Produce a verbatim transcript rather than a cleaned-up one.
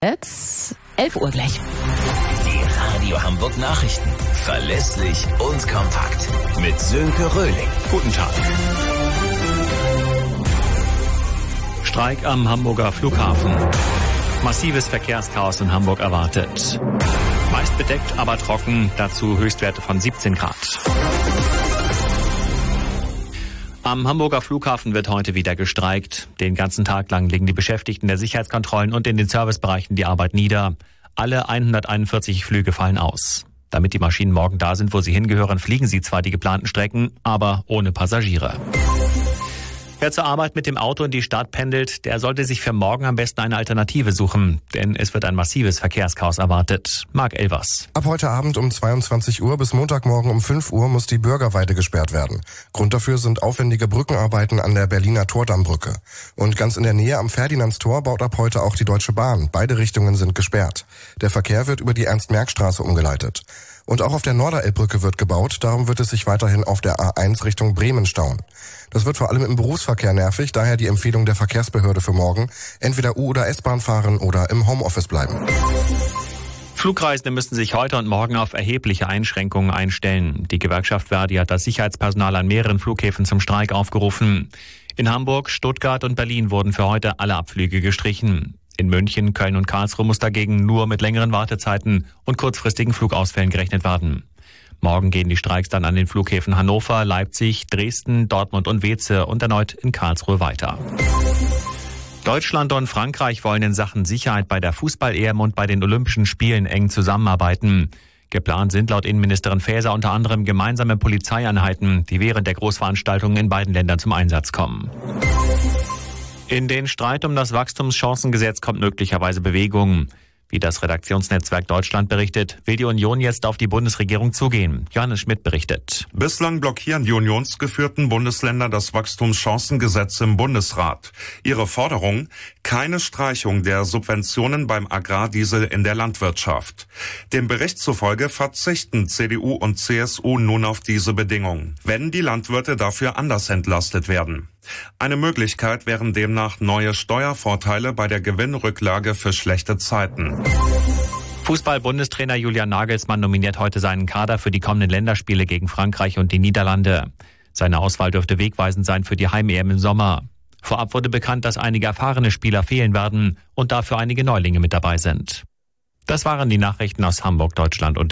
Jetzt elf Uhr gleich. Die Radio Hamburg Nachrichten. Verlässlich und kompakt. Mit Sönke Röhling. Guten Tag. Streik am Hamburger Flughafen. Massives Verkehrschaos in Hamburg erwartet. Meist bedeckt, aber trocken. Dazu Höchstwerte von siebzehn Grad. Am Hamburger Flughafen wird heute wieder gestreikt. Den ganzen Tag lang legen die Beschäftigten der Sicherheitskontrollen und in den Servicebereichen die Arbeit nieder. Alle hunderteinundvierzig Flüge fallen aus. Damit die Maschinen morgen da sind, wo sie hingehören, fliegen sie zwar die geplanten Strecken, aber ohne Passagiere. Wer zur Arbeit mit dem Auto in die Stadt pendelt, der sollte sich für morgen am besten eine Alternative suchen, denn es wird ein massives Verkehrschaos erwartet. Marc Elvers. Ab heute Abend um zweiundzwanzig Uhr bis Montagmorgen um fünf Uhr muss die Bürgerweide gesperrt werden. Grund dafür sind aufwendige Brückenarbeiten an der Berliner Tordammbrücke. Und ganz in der Nähe am Ferdinandstor baut ab heute auch die Deutsche Bahn. Beide Richtungen sind gesperrt. Der Verkehr wird über die Ernst-Merck-Straße umgeleitet. Und auch auf der Norderelbbrücke wird gebaut, darum wird es sich weiterhin auf der A eins Richtung Bremen stauen. Das wird vor allem im Berufsverkehr nervig, daher die Empfehlung der Verkehrsbehörde für morgen, entweder U- oder S-Bahn fahren oder im Homeoffice bleiben. Flugreisende müssen sich heute und morgen auf erhebliche Einschränkungen einstellen. Die Gewerkschaft Verdi hat das Sicherheitspersonal an mehreren Flughäfen zum Streik aufgerufen. In Hamburg, Stuttgart und Berlin wurden für heute alle Abflüge gestrichen. In München, Köln und Karlsruhe muss dagegen nur mit längeren Wartezeiten und kurzfristigen Flugausfällen gerechnet werden. Morgen gehen die Streiks dann an den Flughäfen Hannover, Leipzig, Dresden, Dortmund und Weeze und erneut in Karlsruhe weiter. Deutschland und Frankreich wollen in Sachen Sicherheit bei der Fußball-E M und bei den Olympischen Spielen eng zusammenarbeiten. Geplant sind laut Innenministerin Faeser unter anderem gemeinsame Polizeieinheiten, die während der Großveranstaltungen in beiden Ländern zum Einsatz kommen. In den Streit um das Wachstumschancengesetz kommt möglicherweise Bewegung. Wie das Redaktionsnetzwerk Deutschland berichtet, will die Union jetzt auf die Bundesregierung zugehen. Johannes Schmidt berichtet. Bislang blockieren die unionsgeführten Bundesländer das Wachstumschancengesetz im Bundesrat. Ihre Forderung: keine Streichung der Subventionen beim Agrardiesel in der Landwirtschaft. Dem Bericht zufolge verzichten C D U und C S U nun auf diese Bedingung, wenn die Landwirte dafür anders entlastet werden. Eine Möglichkeit wären demnach neue Steuervorteile bei der Gewinnrücklage für schlechte Zeiten. Fußball-Bundestrainer Julian Nagelsmann nominiert heute seinen Kader für die kommenden Länderspiele gegen Frankreich und die Niederlande. Seine Auswahl dürfte wegweisend sein für die Heim-E M im Sommer. Vorab wurde bekannt, dass einige erfahrene Spieler fehlen werden und dafür einige Neulinge mit dabei sind. Das waren die Nachrichten aus Hamburg, Deutschland und